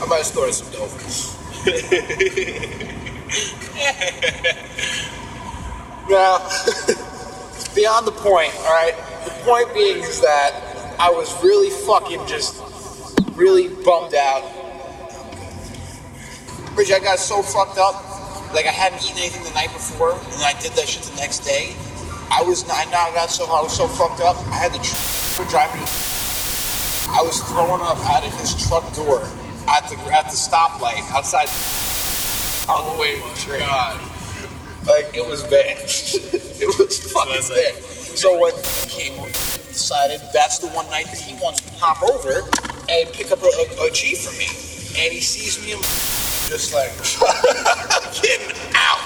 I might have started some dope. Now, beyond the point, all right? The point being is that I was really fucking just really bummed out. Bridge, I got so fucked up. Like, I hadn't eaten anything the night before, and then I did that shit the next day. I was so fucked up. I had to drive me. I was throwing up out of his truck door at the stoplight outside on the way to the train. God. Like, it was bad. It was fucking bad. So when he came over, decided that's the one night that he wants to pop over and pick up a G for me. And he sees me just like, getting out.